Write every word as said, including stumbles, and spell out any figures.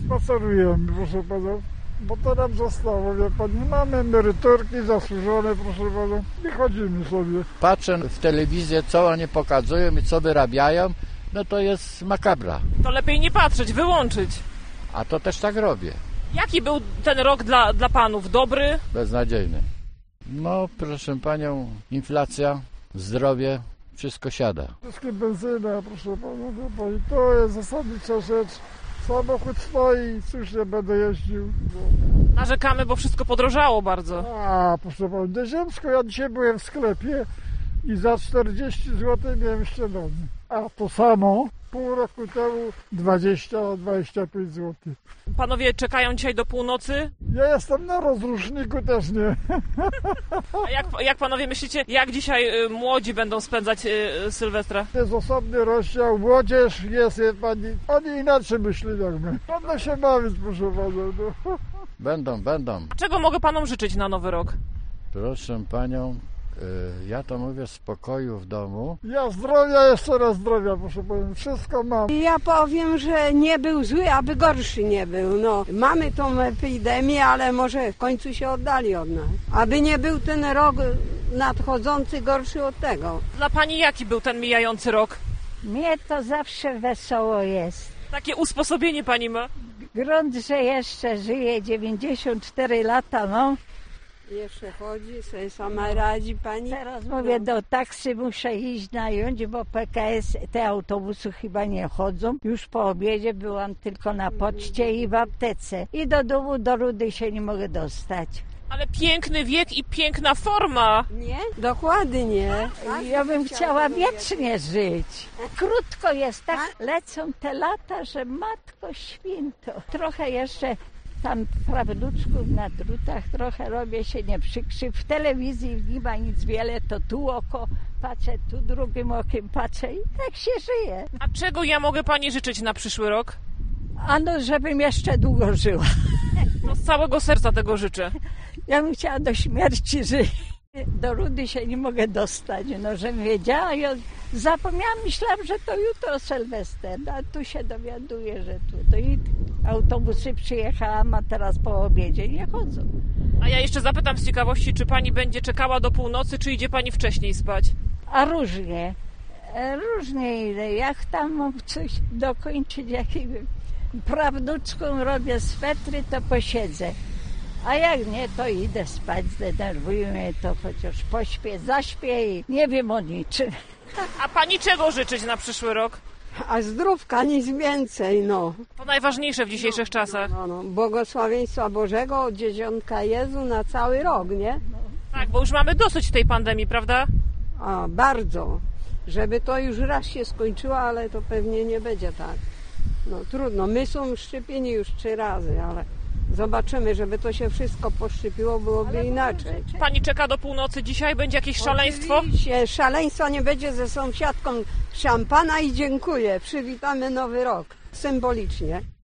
Spacerujemy, proszę pana, bo to nam zostało, wie pan, nie mamy emeryturki zasłużone, proszę pana, i chodzimy sobie. Patrzę w telewizję, co oni pokazują i co wyrabiają, no to jest makabra. To lepiej nie patrzeć, wyłączyć. A to też tak robię. Jaki był ten rok dla, dla panów? Dobry? Beznadziejny. No, proszę panią, inflacja, zdrowie, wszystko siada. Wszystkie benzyna, proszę pana, wie pan, to jest zasadnicza rzecz. Samochód stoi, cóż nie będę jeździł. Narzekamy, bo wszystko podrożało bardzo. A, proszę pana, do Ziemsko, ja dzisiaj byłem w sklepie i za czterdzieści złotych miałem śniadanie. A to samo pół roku temu dwadzieścia dwadzieścia pięć złotych. Panowie czekają dzisiaj do północy? Ja jestem na rozruszniku też nie. A jak, jak panowie myślicie, jak dzisiaj y, młodzi będą spędzać y, Sylwestra? Jest osobny rozdział, młodzież jest, wie pani, oni inaczej myślą jak my. Będą się bawić, proszę pana. No. Będą, będą. A czego mogę panom życzyć na nowy rok? Proszę panią, y, ja to mówię spokoju w domu. Ja zdrowia, jeszcze raz zdrowia, proszę pana, wszystko mam. Ja powiem, że nie był zły, aby gorszy nie był. No, mamy tą epidemię, ale może w końcu się oddali od nas. Aby nie był ten rok nadchodzący gorszy od tego. Dla pani jaki był ten mijający rok? Mnie to zawsze wesoło jest. Takie usposobienie pani ma? Grunt, że jeszcze żyje dziewięćdziesiąt cztery lata, no. Jeszcze chodzi, sobie sama radzi pani. Teraz mówię, do taksy muszę iść nająć, bo P K S, te autobusy chyba nie chodzą. Już po obiedzie byłam tylko na poczcie i w aptece. I do domu, do Rudy się nie mogę dostać. Ale piękny wiek i piękna forma. Nie? Dokładnie. Ja bym chciała wiecznie żyć. Krótko jest, tak lecą te lata, że matko święto. Trochę jeszcze tam prawduczków na drutach, trochę robię się nie przykrzy. W telewizji nie ma nic wiele, to tu oko patrzę, tu drugim okiem patrzę i tak się żyje. A czego ja mogę pani życzyć na przyszły rok? Ano, żebym jeszcze długo żyła. No z całego serca tego życzę. Ja bym chciała do śmierci żyć. Do Rudy się nie mogę dostać, no żebym wiedziała. Ja zapomniałam, myślałam, że to jutro Sylwester, a tu się dowiaduję, że tu. To i autobusy przyjechałam, a teraz po obiedzie nie chodzą. A ja jeszcze zapytam z ciekawości, czy pani będzie czekała do północy, czy idzie pani wcześniej spać? A różnie, różnie idę. Jak tam mam coś dokończyć, jakiś prawduczką robię swetry, to posiedzę. A jak nie, to idę spać, zdenerwuję mnie to, chociaż pośpię, zaśpię i nie wiem o niczym. A pani czego życzyć na przyszły rok? A zdrówka nic więcej, no. To najważniejsze w dzisiejszych czasach. No, no. Błogosławieństwa Bożego od dzieciątka Jezu na cały rok, nie? Tak, bo już mamy dosyć tej pandemii, prawda? A, bardzo. Żeby to już raz się skończyło, ale to pewnie nie będzie tak. No trudno, my są szczepieni już trzy razy, ale zobaczymy, żeby to się wszystko poszczepiło, byłoby inaczej. Pani czeka do północy dzisiaj? Będzie jakieś szaleństwo? Oczywiście, szaleństwa nie będzie, ze sąsiadką szampana i dziękuję. Przywitamy nowy rok, symbolicznie.